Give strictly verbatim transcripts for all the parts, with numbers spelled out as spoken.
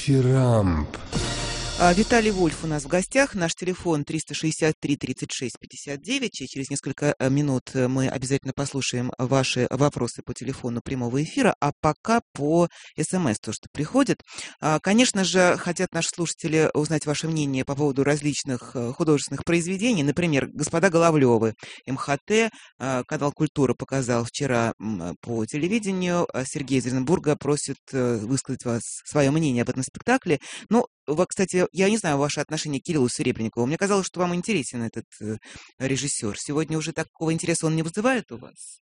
Дифирамб. А, Виталий Вольф у нас в гостях. Наш телефон триста шестьдесят три тридцать шесть пятьдесят девять. И через несколько э, минут э, мы обязательно послушаем ваши вопросы по телефону прямого эфира. А пока по СМС то, что приходит. А, Конечно же, хотят наши слушатели узнать ваше мнение по поводу различных э, художественных произведений. Например, «Господа Головлёвы». МХТ, э, канал «Культура» показал вчера м, по телевидению. А Сергей из Оренбурга просит э, высказать вас свое мнение об этом спектакле. Ну, вы, кстати, я не знаю ваше отношение к Кириллу Серебренникову. Мне казалось, что вам интересен этот э, режиссер. Сегодня уже такого интереса он не вызывает у вас?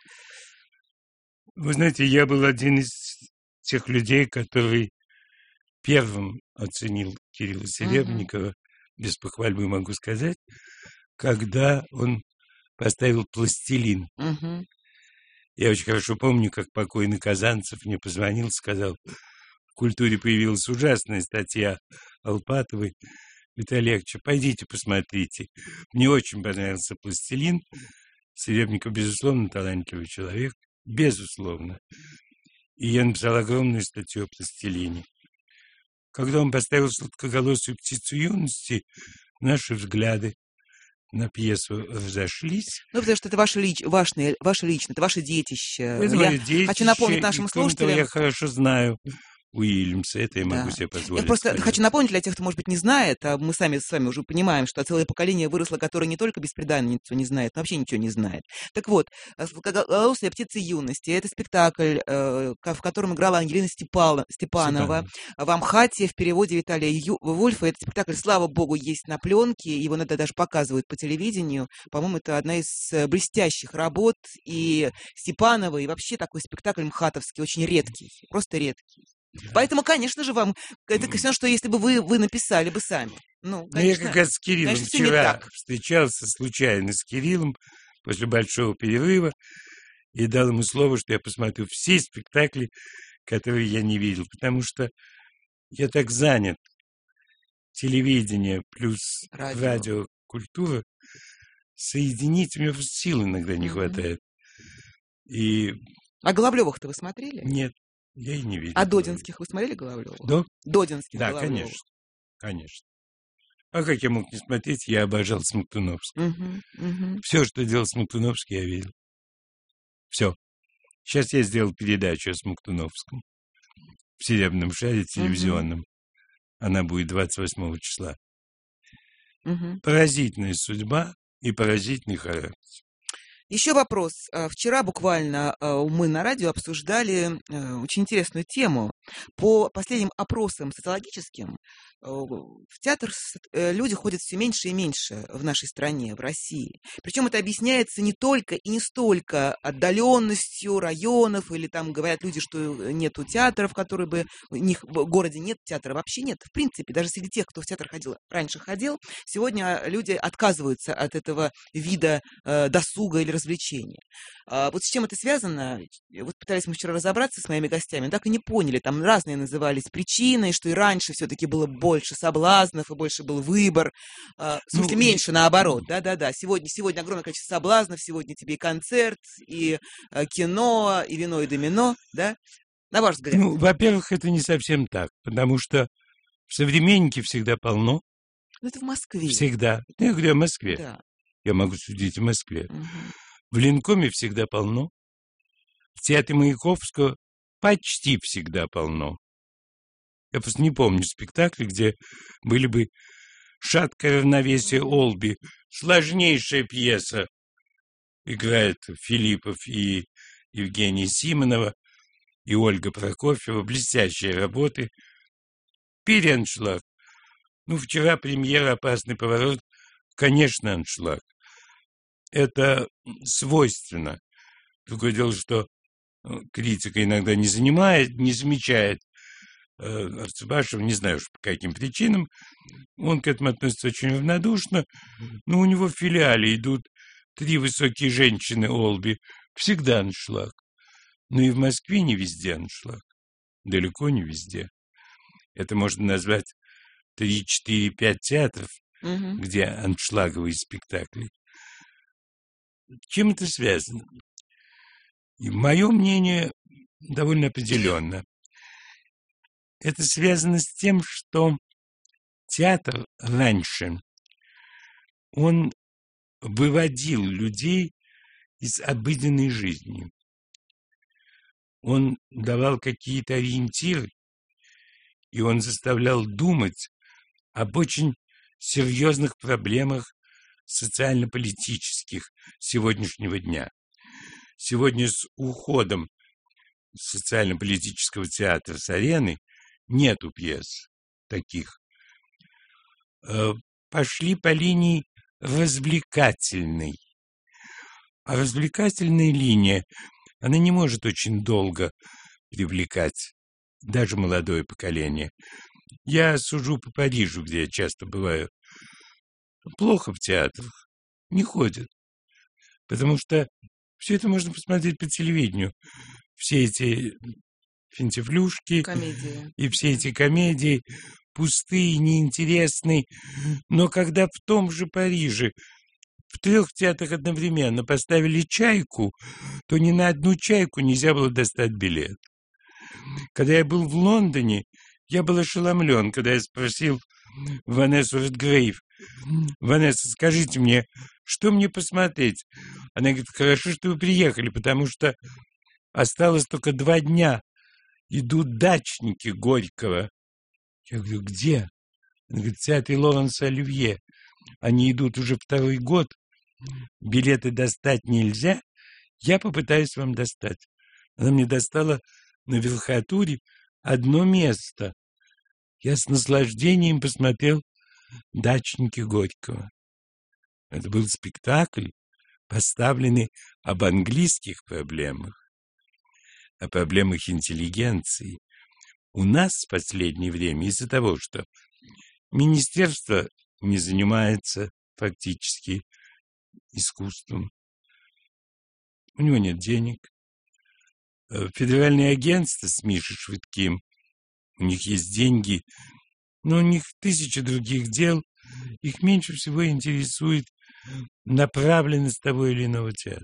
Вы знаете, я был один из тех людей, который первым оценил Кирилла Серебренникова, без похвальбы могу сказать, когда он поставил «Пластилин». Мгм. Я очень хорошо помню, как покойный Казанцев мне позвонил, сказал: в «Культуре» появилась ужасная статья Алпатовой. Виталий Яковлевич, пойдите посмотрите. Мне очень понравился «Пластилин». Серебренников, безусловно, талантливый человек. Безусловно. И я написал огромную статью о «Пластилине». Когда он поставил «Сладкоголосую птицу юности», наши взгляды на пьесу разошлись. Ну, потому что это ваше, лич, ваше, ваше личное, это ваше детище. Это Я мое детище, хочу напомнить нашим и, кроме того, слушателям... я хорошо знаю Уильямса, это я могу Да. себе Я позволить. просто сказать. хочу напомнить для тех, кто, может быть, не знает, а мы сами с вами уже понимаем, что целое поколение выросло, которое не только «Бесприданницу» не знает, но вообще ничего не знает. Так вот, «Сладкоголосая птица юности» — это спектакль, э, в котором играла Ангелина Степала, Степанова. В Амхате в переводе Виталия Ю, Вольфа. Этот спектакль, слава богу, есть на пленке, его иногда даже показывают по телевидению. По-моему, это одна из блестящих работ и Степанова, и вообще такой спектакль мхатовский, очень редкий, просто редкий. Поэтому, конечно же, вам это все, что если бы вы, вы написали бы сами. Ну, Ну, я конечно, как раз с Кириллом конечно, всё не вчера так. встречался случайно с Кириллом после большого перерыва и дал ему слово, что я посмотрю все спектакли, которые я не видел, потому что я так занят. Телевидение плюс Радио. радио, культура. Соединить мне сил иногда не Мгм. хватает. И А Головлёвых-то вы смотрели? нет, я и не видел. А Додинских вы смотрели Головлёвых? Да? Додинских Да, Головлёвых. конечно, конечно. А как я мог не смотреть? Я обожал Смоктуновского. Мгм, мгм. Все, что делал Смоктуновский, я видел. Все. Сейчас я сделал передачу о Смоктуновском в «Серебряном шаре» телевизионном. Она будет двадцать восьмого числа. Мгм. Поразительная судьба и поразительный характер. Еще вопрос. А, Вчера буквально а, мы на радио обсуждали э, очень интересную тему. По последним опросам социологическим э, в театр с- э, люди ходят все меньше и меньше в нашей стране, в России. Причем это объясняется не только и не столько отдаленностью районов, или там говорят люди, что нету театров, которые бы... У них в городе нет театра, вообще нет. В принципе, даже среди тех, кто в театр ходил, раньше ходил, сегодня люди отказываются от этого вида э, досуга или развлечения. А вот с чем это связано? Вот пытались мы вчера разобраться с моими гостями, так и не поняли. Там разные назывались причины, что и раньше все-таки было больше соблазнов, и больше был выбор. А, в смысле, Ну, меньше наоборот. Да-да-да. Сегодня, сегодня огромное количество соблазнов, сегодня тебе и концерт, и э, кино, и вино, и домино, да? На ваш взгляд. Ну, во-первых, это не совсем так, потому что в «Современнике» всегда полно. Ну, это в Москве. Всегда. Я говорю о Москве. Да. Я могу судить о Москве. Мгм. В Ленкоме всегда полно. В театре Маяковского почти всегда полно. Я просто не помню спектакли, где были бы «Шаткое равновесие Олби». Сложнейшая пьеса. Играет Филиппов и Евгения Симонова, и Ольга Прокофьева. Блестящие работы. Переаншлаг. Ну, вчера премьера «Опасный поворот». Конечно, аншлаг. Это свойственно. Другое дело, что э, критика иногда не занимает, не замечает э, Арцебашева, не знаю уж по каким причинам. Он к этому относится очень равнодушно. Но у него в филиале идут три высокие женщины Олби. Всегда аншлаг. Но и в Москве не везде аншлаг. Далеко не везде. Это можно назвать три, четыре, пять театров, Мгм. где аншлаговые спектакли. Чем это связано? И мое мнение довольно определенно. это связано с тем, что театр раньше, он выводил людей из обыденной жизни. Он давал какие-то ориентиры, и он заставлял думать об очень серьезных проблемах социально-политических сегодняшнего дня. Сегодня с уходом социально-политического театра с арены нету пьес таких. Пошли по линии развлекательной. А развлекательная линия, она не может очень долго привлекать даже молодое поколение. Я сужу по Парижу, где я часто бываю. Плохо в театрах, не ходят. Потому что все это можно посмотреть по телевидению. Все эти финтифлюшки комедии. И все эти комедии пустые, неинтересные. Но когда в том же Париже в трех театрах одновременно поставили «Чайку», то ни на одну «Чайку» нельзя было достать билет. Когда я был в Лондоне, я был ошеломлен, когда я спросил Ванессу Редгрейв: «Ванесса, скажите мне, что мне посмотреть?» Она говорит: «Хорошо, что вы приехали, потому что осталось только два дня. Идут «Дачники» Горького». Я говорю: «Где?» Она говорит: «В театре Лоренса Оливье. Они идут уже второй год. Билеты достать нельзя. Я попытаюсь вам достать». Она мне достала на верхотуре одно место. Я с наслаждением посмотрел «Дачники» Горького. Это был спектакль, поставленный об английских проблемах, о проблемах интеллигенции. У нас в последнее время из-за того, что министерство не занимается фактически искусством, у него нет денег. Федеральное агентство с Мишей Швыдким, у них есть деньги, но у них тысяча других дел. Их меньше всего интересует направленность того или иного театра.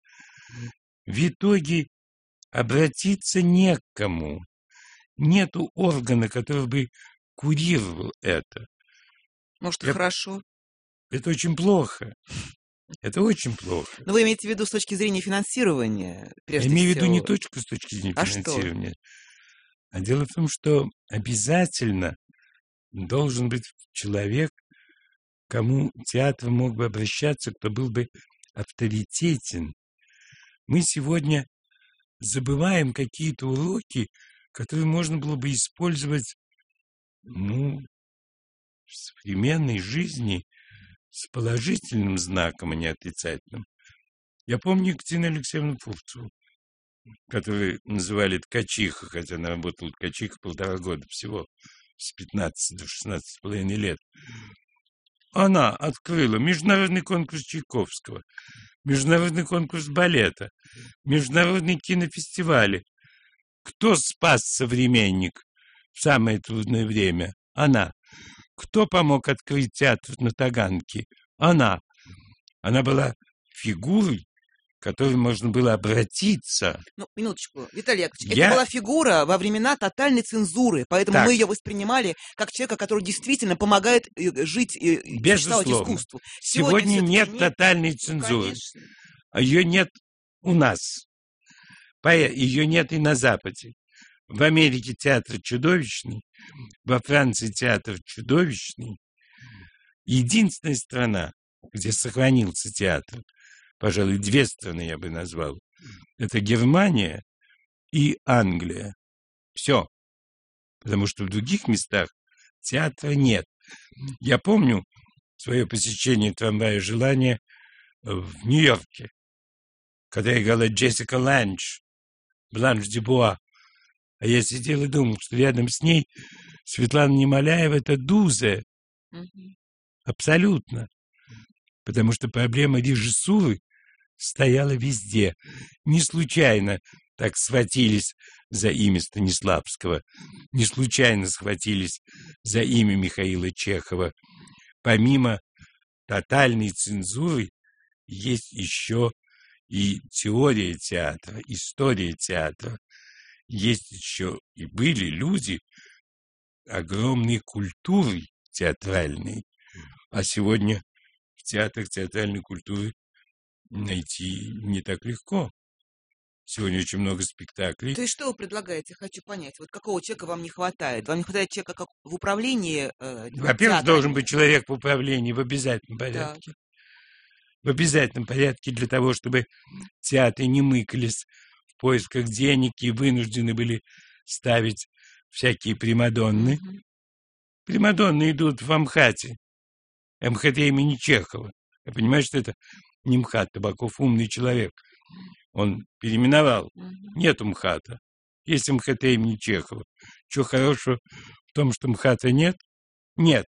В итоге обратиться не к кому. Нету органа, который бы курировал это. Может, и Я... хорошо. Это очень плохо. Это очень плохо. Но вы имеете в виду с точки зрения финансирования, прежде Я имею в всего? виду не точку с точки зрения а финансирования. Что? А дело в том, что обязательно должен быть человек, к кому театр мог бы обращаться, кто был бы авторитетен. Мы сегодня забываем какие-то уроки, которые можно было бы использовать, ну, в современной жизни с положительным знаком, а не отрицательным. Я помню Екатерину Алексеевну Фурцеву, которую называли ткачиха, хотя она работала ткачихой полтора года всего, с пятнадцати до шестнадцати с половиной лет. Она открыла международный конкурс Чайковского, международный конкурс балета, международные кинофестивали. Кто спас «Современник» в самое трудное время? Она. Кто помог открыть театр на Таганке? Она. Она была фигурой, к которой можно было обратиться. Ну, минуточку, Виталий Яковлевич, Я... это была фигура во времена тотальной цензуры, поэтому так. мы ее воспринимали как человека, который действительно помогает жить и существовать искусству. Сегодня, Сегодня нет, нет тотальной цензуры. Ну, ее нет у нас. Ее нет и на Западе. В Америке театр чудовищный, во Франции театр чудовищный. Единственная страна, где сохранился театр, пожалуй, две страны я бы назвал, это Германия и Англия. Все. Потому что в других местах театра нет. Я помню свое посещение трамвая «Желание» в Нью-Йорке, когда играла Джессика Ланч, Бланш Дюбуа. А я сидел и думал, что рядом с ней Светлана Немоляева — это Дузе. Mm-hmm. Абсолютно. Потому что проблема режиссуры стояла везде. Не случайно так схватились за имя Станиславского, не случайно схватились за имя Михаила Чехова. Помимо тотальной цензуры есть еще и теория театра, история театра. Есть еще и были люди, огромной культурой театральной. А сегодня в театрах театральной культуры найти не так легко. Сегодня очень много спектаклей. То есть что вы предлагаете? Хочу понять. Вот какого человека вам не хватает? Вам не хватает человека как в управлении э, Во-первых, театрами? должен быть человек в управлении в обязательном порядке. Так. В обязательном порядке для того, чтобы театры не мыкались в поисках денег и вынуждены были ставить всякие примадонны. Мгм. Примадонны идут в МХАТе. МХАТ имени Чехова. Я понимаю, что это не МХАТ. Табаков умный человек. Он переименовал. Мгм. Нет МХАТа. Есть МХАТ имени Чехова. Чего хорошего в том, что МХАТа нет? Нет.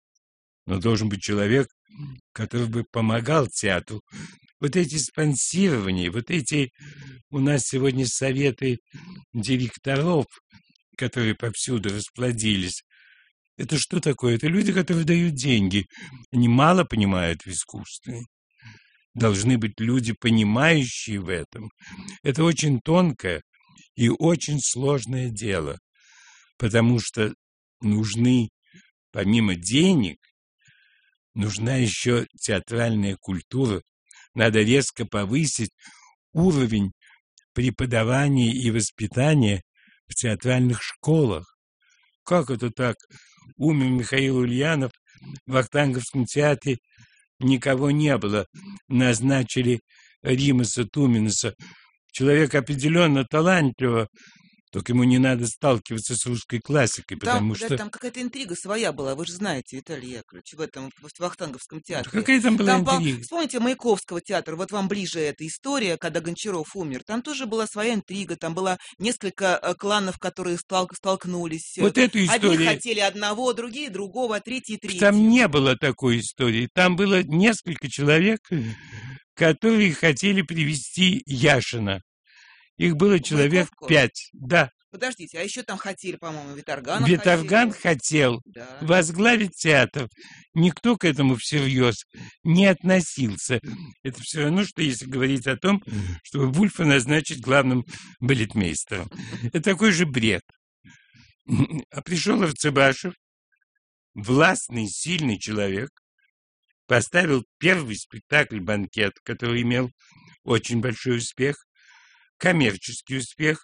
Но должен быть человек, который бы помогал театру. Вот эти спонсирования, вот эти у нас сегодня советы директоров, которые повсюду расплодились. Это что такое? Это люди, которые дают деньги. Они мало понимают в искусстве. Должны быть люди, понимающие в этом. Это очень тонкое и очень сложное дело, потому что нужны, помимо денег, нужна еще театральная культура. Надо резко повысить уровень преподавания и воспитания в театральных школах. Как это так? Умер Михаил Ульянов, в Вахтанговском театре никого не было. Назначили Римаса Туминаса. Человек определенно талантливого, только ему не надо сталкиваться с русской классикой, потому Там, да, что... там какая-то интрига своя была, вы же знаете, Виталий Яковлевич, в этом в Вахтанговском театре. Какая там была Там, по- интрига? вспомните Маяковского театра, вот вам ближе эта история, когда Гончаров умер. Там тоже была своя интрига, там было несколько э, кланов, которые стал- столкнулись. Вот эту Одни историю... хотели одного, другие другого, а третьи третьего. Там не было такой истории. Там было несколько человек, которые хотели привести Яшина. Их было человек Маяковку? пять. Да, Подождите, а еще там хотели, по-моему, Виторгана Виторган хотели. хотел Да. возглавить театр. Никто к этому всерьез не относился. Это все равно, что если говорить о том, чтобы Вульфа назначить главным балетмейстером. Это такой же бред. А пришел Арцебашев, властный, сильный человек, поставил первый спектакль «Банкет», который имел очень большой успех, коммерческий успех,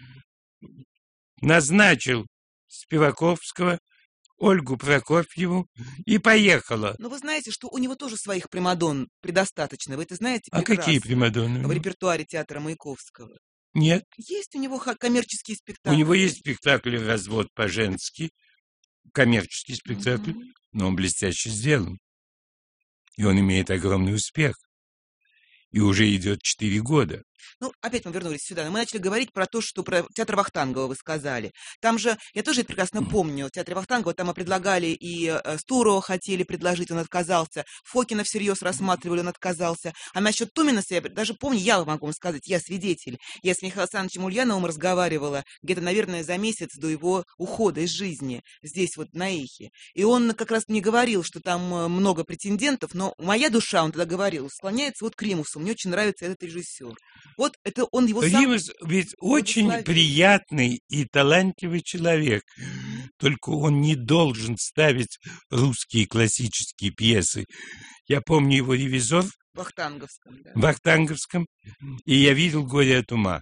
назначил Спиваковского, Ольгу Прокофьеву и поехала. Но вы знаете, что у него тоже своих примадонн предостаточно. Вы это знаете А прекрасно. какие примадонны? у В него? репертуаре театра Маяковского. Нет. Есть у него ха- коммерческие У спектакли. него есть спектакль «Развод по-женски», коммерческий спектакль, Мгм. но он блестяще сделан. И он имеет огромный успех. И уже идет четыре года. Ну, опять мы вернулись сюда. Мы начали говорить про то, что про театр Вахтангова вы сказали. Там же, я тоже это прекрасно помню, в театре Вахтангова там и предлагали, и э, Стурова хотели предложить, он отказался. Фокина всерьез рассматривали, он отказался. А насчет Туминаса я даже помню, я могу вам сказать, я свидетель. Я с Михаилом Александровичем Ульяновым разговаривала где-то, наверное, за месяц до его ухода из жизни, здесь вот на Эхе. И он как раз мне говорил, что там э, много претендентов, но моя душа, он тогда говорил, склоняется вот к Римусу. Мне очень нравится этот режиссер. Вот это он его сам... Римас ведь очень благословил. приятный и талантливый человек. Только он не должен ставить русские классические пьесы. Я помню его «Ревизор» В Вахтанговском, да. в Вахтанговском, и я видел «Горе от ума».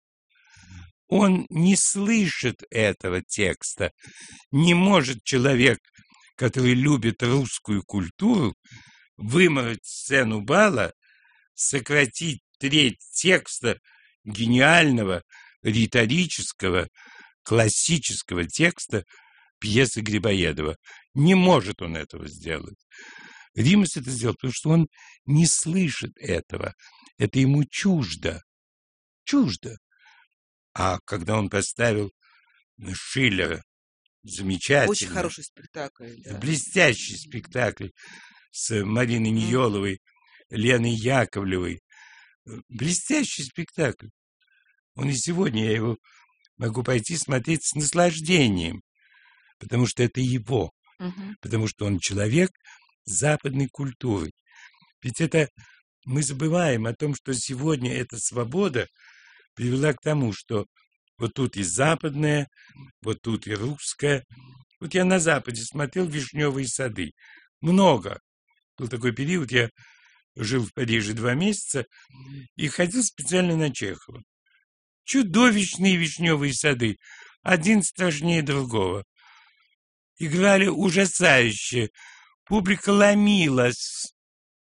Он не слышит этого текста. Не может человек, который любит русскую культуру, вымороть сцену бала, сократить треть текста гениального, риторического, классического текста пьесы Грибоедова. Не может он этого сделать. Римас это сделал, потому что он не слышит этого. Это ему чуждо. Чуждо. А когда он поставил Шиллера, замечательный, Очень хороший спектакль, да. блестящий спектакль с Мариной Ниеловой, Леной Яковлевой. Блестящий спектакль. Он и сегодня, я его могу пойти смотреть с наслаждением, потому что это его, Мгм. потому что он человек западной культуры. Ведь это мы забываем о том, что сегодня эта свобода привела к тому, что вот тут и западная, вот тут и русская, Вот я на Западе смотрел «Вишневые сады». Много. Был такой период, я жил в Париже два месяца и ходил специально на Чехова. Чудовищные «Вишневые сады». Один страшнее другого. Играли ужасающе. Публика ломилась.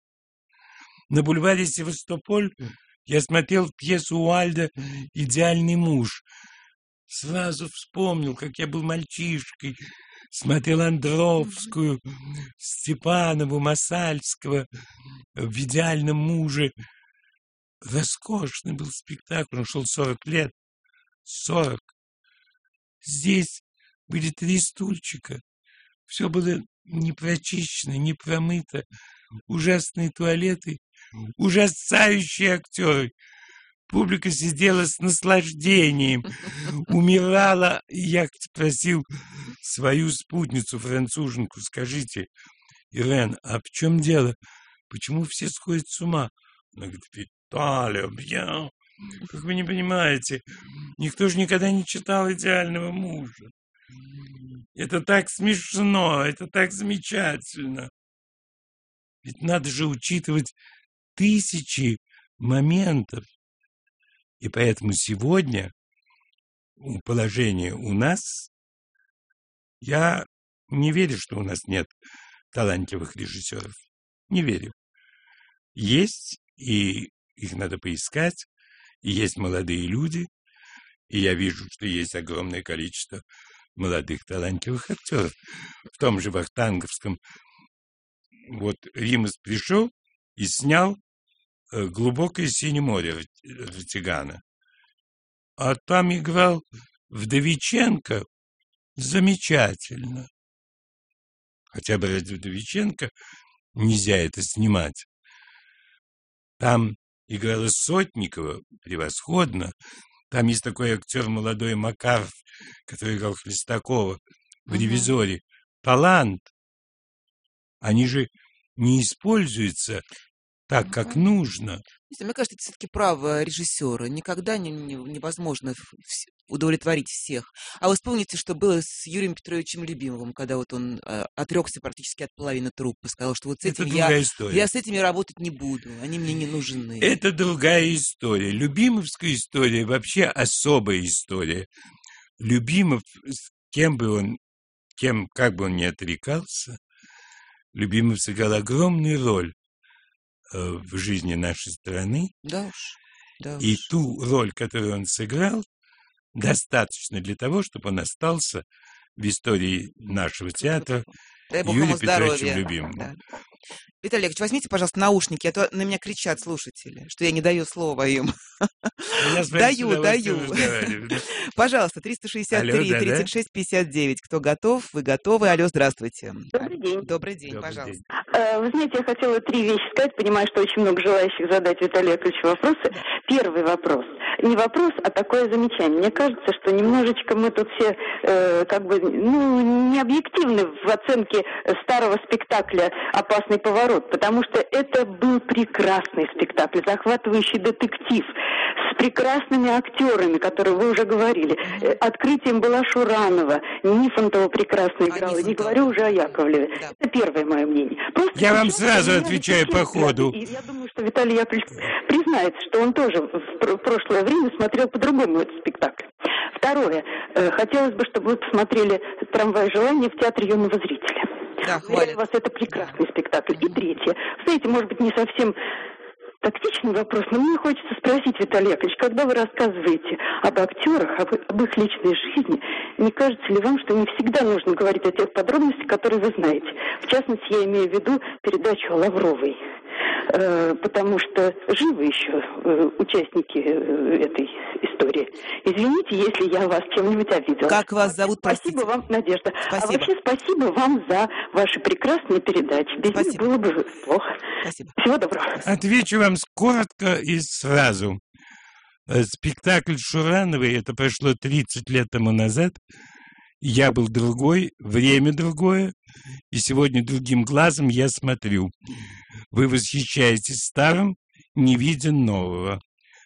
На бульваре Севастополь я смотрел пьесу Уальда «Идеальный муж». Сразу вспомнил, как я был мальчишкой, смотрел Андровскую, Степанову, Масальского в «Идеальном муже». Роскошный был спектакль, он шел сорок лет. Сорок. Здесь были три стульчика. Все было не прочищено, не промыто. Ужасные туалеты, ужасающие актеры. Публика сидела с наслаждением, умирала. И я спросил свою спутницу, француженку: скажите, Ирен, а в чем дело? Почему все сходят с ума? Она говорит: Виталий, бьян. Как вы не понимаете, никто же никогда не читал «Идеального мужа». Это так смешно, это так замечательно. Ведь надо же учитывать тысячи моментов. И поэтому сегодня положение у нас, я не верю, что у нас нет талантливых режиссеров. Не верю. Есть, и их надо поискать, и есть молодые люди, и я вижу, что есть огромное количество молодых талантливых актеров. В том же Вахтанговском вот Римас пришел и снял «Глубокое синее море» Ватигана. А там играл Вдовиченко замечательно. Хотя бы ради Вдовиченко нельзя это снимать. Там играла Сотникова превосходно. Там есть такой актер молодой Макаров, который играл Хлестакова в «Ревизоре». Талант. Они же не используются так, как нужно. Мне кажется, это все-таки право режиссера. Никогда не, не, невозможно удовлетворить всех. А вы вспомните, что было с Юрием Петровичем Любимовым, когда вот он э, отрекся практически от половины труппы, сказал, что вот с этим я, я с этими работать не буду, они мне не нужны. Это другая история. Любимовская история вообще особая история. Любимов, кем бы он, кем, как бы он ни отрекался, Любимов сыграл огромную роль в жизни нашей страны. Да уж, да уж. И ту роль, которую он сыграл, достаточно для того, чтобы он остался в истории нашего театра Юрием Петровичем Любимовым. Да. Виталий Олегович, возьмите, пожалуйста, наушники, а то на меня кричат слушатели, что я не даю слова им. Даю, даю. Пожалуйста, триста шестьдесят три тридцать шесть пятьдесят девять. Кто готов? Вы готовы? Алло, здравствуйте. Добрый день. Добрый день, пожалуйста. Вы знаете, я хотела три вещи сказать. Понимаю, что очень много желающих задать Виталию Яковлевичу вопросы. Первый вопрос. Не вопрос, а такое замечание. Мне кажется, что немножечко мы тут все э, как бы, ну, не объективны в оценке старого спектакля «Опасный поворот», потому что это был прекрасный спектакль, захватывающий детектив, с прекрасными актерами, которые вы уже говорили. Mm-hmm. Открытием была Шуранова, Нифонтова прекрасно играла, а не говорю уже о Яковлеве. Да. Это первое мое мнение. Просто я вам сразу отвечаю по ходу. И я думаю, что Виталий Яковлевич признается, что он тоже в прошлое время смотрел по-другому этот спектакль. Второе. Хотелось бы, чтобы вы посмотрели «Трамвай желания» в Театре юного зрителя. Да, хвалят. У вас это прекрасный спектакль. И третье. Знаете, может быть, не совсем тактичный вопрос, но мне хочется спросить, Виталий Яковлевич, когда вы рассказываете об актерах, об, об их личной жизни, не кажется ли вам, что не всегда нужно говорить о тех подробностях, которые вы знаете? В частности, я имею в виду передачу о Лавровой, э, потому что живы еще э, участники э, этой истории. Извините, если я вас чем-нибудь обидела. Как вас зовут, простите? Спасибо вам, Надежда. Спасибо. А вообще спасибо вам за ваши прекрасные передачи. Без них было бы плохо. Спасибо. Всего доброго. Отвечу вам коротко и сразу. Спектакль Шурановой, это прошло тридцать лет тому назад. Я был другой, время другое, и сегодня другим глазом я смотрю. Вы восхищаетесь старым, не видя нового.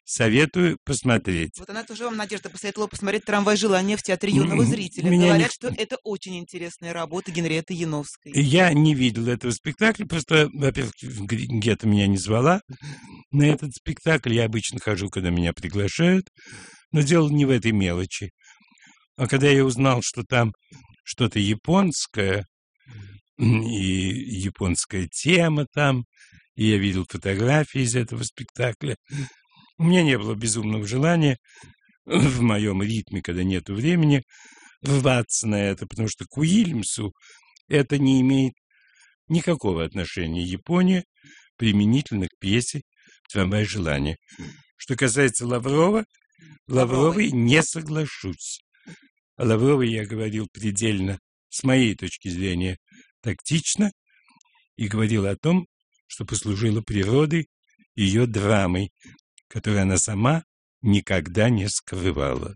Советую посмотреть. Вот она тоже вам, Надежда, посоветовала посмотреть «Трамвай желания» в Театре юного зрителя. Меня Говорят, не- что это очень интересная работа Генриетты Яновской. Я не видел этого спектакля, просто, во-первых, где-то меня не звала на этот спектакль. Я обычно хожу, когда меня приглашают, но дело не в этой мелочи. А когда я узнал, что там что-то японское, и японская тема там, и я видел фотографии из этого спектакля, у меня не было безумного желания в моем ритме, когда нету времени, рваться на это, потому что к Уильямсу это не имеет никакого отношения. Япония применительно к пьесе «Трамвай желания». Что касается Лаврова, Лавровой не соглашусь. О Лавровой я говорил предельно, с моей точки зрения, тактично, и говорил о том, что послужило природой ее драмой, которую она сама никогда не скрывала.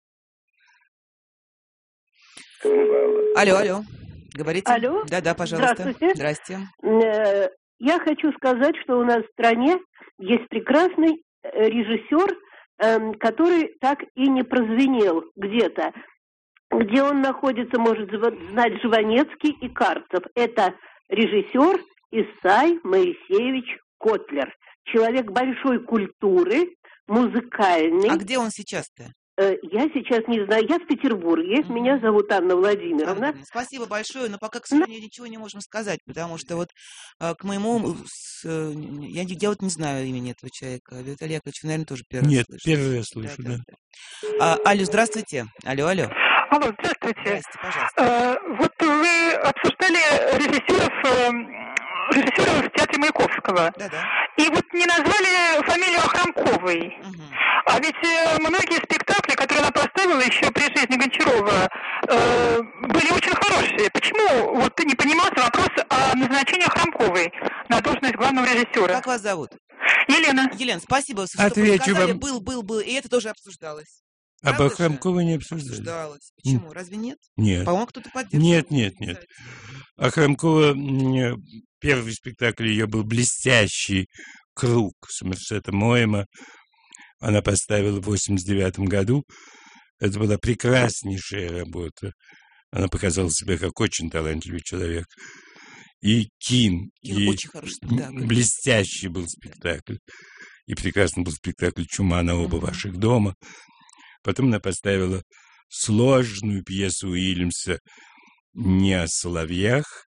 Алло, алло. Говорите? Алло. Да-да, пожалуйста. Здравствуйте. Здрасте. Э, Я хочу сказать, что у нас в стране есть прекрасный э, режиссер, эм, который так и не прозвенел где-то. Где он находится, может зва- знать Жванецкий и Карцев. Это режиссер Исай Моисеевич Котлер. Человек большой культуры, музыкальный. А где он сейчас-то? Э, Я сейчас не знаю. Я в Петербурге. Мгм. Меня зовут Анна Владимировна. Анна, спасибо большое, но пока, к сожалению, ничего не можем сказать, потому что вот э, к моему... с, э, я, не- я вот не знаю имени этого человека. Виталий Яковлевич, вы, наверное, тоже первый раз Нет, слышите. первый раз слышу, да. А, алло, здравствуйте. Алло, алло. Алло, здравствуйте. Здрасте, пожалуйста. Э, вот вы обсуждали режиссеров, э, режиссеров в театре Маяковского. Да-да. И вот не назвали фамилию Охрамковой. Мгм. А ведь э, многие спектакли, которые она поставила еще при жизни Гончарова, э, были очень хорошие. Почему вот не поднимался вопрос о назначении Охрамковой на должность главного режиссера? Как вас зовут? Елена. Елена, спасибо, что Отвечу подсказали. вам. Был, был, был, и это тоже обсуждалось. Об Правда же? Охрамковой не обсуждали. Обсуждалось. Почему? Разве нет? Нет. По-моему, кто-то поддерживал. Нет, нет, нет. Охрамкова, м, первый спектакль ее был блестящий «Круг» Сомерсета Моэма. Она поставила в восемьдесят девятом году. Это была прекраснейшая работа. Она показала себя как очень талантливый человек. И Кин, И и очень хороший спектакль. блестящий был спектакль. И прекрасный был спектакль «Чума на оба Мгм. ваших дома». Потом она поставила сложную пьесу Уильямса «Не о соловьях»,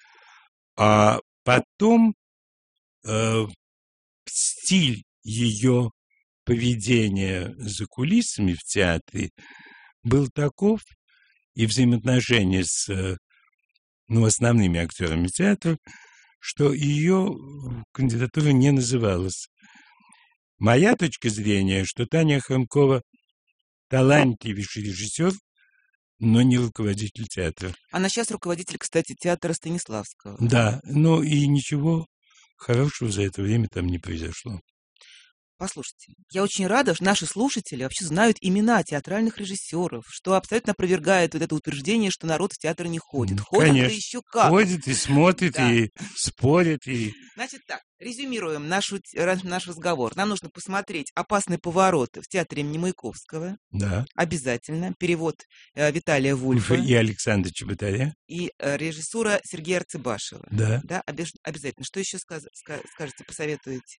а потом э, стиль ее поведения за кулисами в театре был таков, и взаимоотношения с э, ну, основными актерами театра, что ее кандидатура не называлась. Моя точка зрения, что Таня Охрамкова талантливейший режиссер, но не руководитель театра. Она сейчас руководитель, кстати, театра Станиславского. Да, но и ничего хорошего за это время там не произошло. Послушайте, я очень рада, что наши слушатели вообще знают имена театральных режиссеров, что абсолютно опровергает вот это утверждение, что народ в театр не ходит. Ну, Ходит, да конечно. еще как. Ходит и смотрит, Да. и спорит, и... Значит так, резюмируем нашу, т- ра- наш разговор. Нам нужно посмотреть «Опасный поворот» в театре имени Маяковского. Да. Обязательно. Перевод э, Виталия Вульфа И Александра Чеботаря. и э, режиссура Сергея Арцебашева. Да. Да, обеж- обязательно. Что еще сказ- ска- скажете, посоветуете?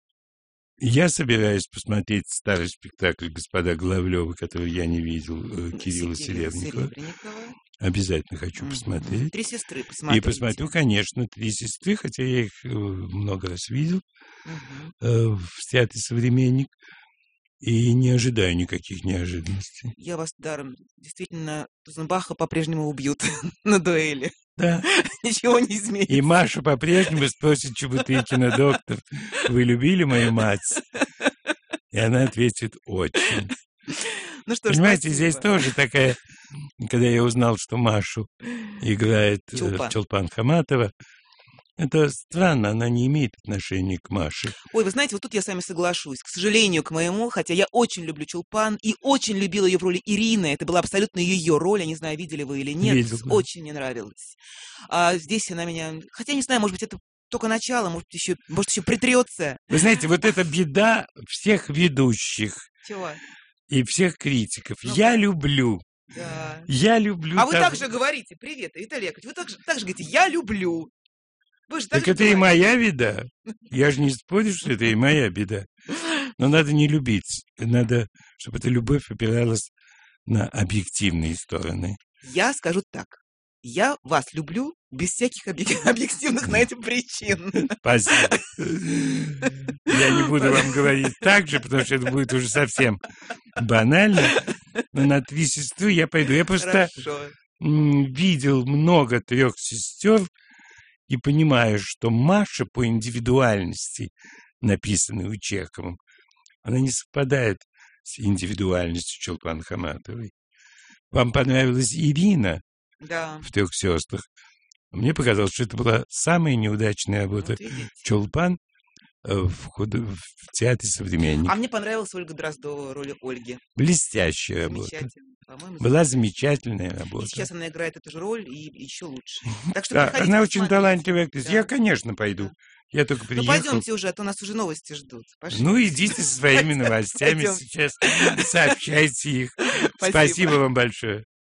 Я собираюсь посмотреть старый спектакль «Господа Головлёвы», который я не видел, э, Кирилла Се- Серебренникова. Серебренникова. Обязательно хочу Мгм. посмотреть. «Три сестры» И посмотрите. посмотрю, конечно, «Три сестры», хотя я их э, много раз видел Мгм. э, в театре «Современник». И не ожидаю никаких неожиданностей. Я вас даром. Действительно, Тузенбаха по-прежнему убьют на дуэли. Да. Ничего не изменится. И Маша по-прежнему спросит Чеботыкина: доктор, вы любили мою мать? И она ответит: очень. Ну что ж, Понимаете, спасибо. здесь тоже такая... Когда я узнал, что Машу играет э, Чулпан. Чулпан Хаматова, это странно, она не имеет отношения к Маше. Ой, вы знаете, вот тут я с вами соглашусь. К сожалению, к моему, хотя я очень люблю Чулпан и очень любила ее в роли Ирины. Это была абсолютно ее роль. Я не знаю, видели вы или нет. Видел, да. Очень мне нравилось. А здесь она меня... Хотя, не знаю, может быть, это только начало, может, еще, может, еще притрется. Вы знаете, вот это беда всех ведущих. Чего? И всех критиков. Ну, я люблю. Да. Я люблю. А вы того... так же говорите, привет, Виталий Яковлевич, вы так же, так же говорите, я люблю. Вы же так Так же это говорите. и моя беда. Я же не спорю, что это и моя беда. Но надо не любить. Надо, чтобы эта любовь опиралась на объективные стороны. Я скажу так. Я вас люблю без всяких объек- объективных на это причин. Спасибо. Я не буду вам говорить так же, потому что это будет уже совсем банально. Но на три сестры я пойду. Я просто Хорошо. м, видел много трех сестер и понимаю, что Маша по индивидуальности, написанной у Чеховым, она не совпадает с индивидуальностью Чулпан Хаматовой. Вам понравилась Ирина Да. в «Трех сестрах». Мне показалось, что это была самая неудачная работа Вот видите. Чулпан э, в, худ- в театре «Современник». А мне понравилась Ольга Дроздова в роли Ольги. Блестящая работа. Замечательно. По-моему, Была замечательная И работа. сейчас она играет эту же роль и еще лучше. Так что Да, приходите, она очень посмотрите. талантливая актриса. Да. Я, конечно, пойду. Я только Ну, приехал. пойдемте уже, а то нас уже новости ждут. Пошли. Ну, идите со своими новостями Пойдем. сейчас. Сообщайте их. Спасибо. Спасибо вам большое.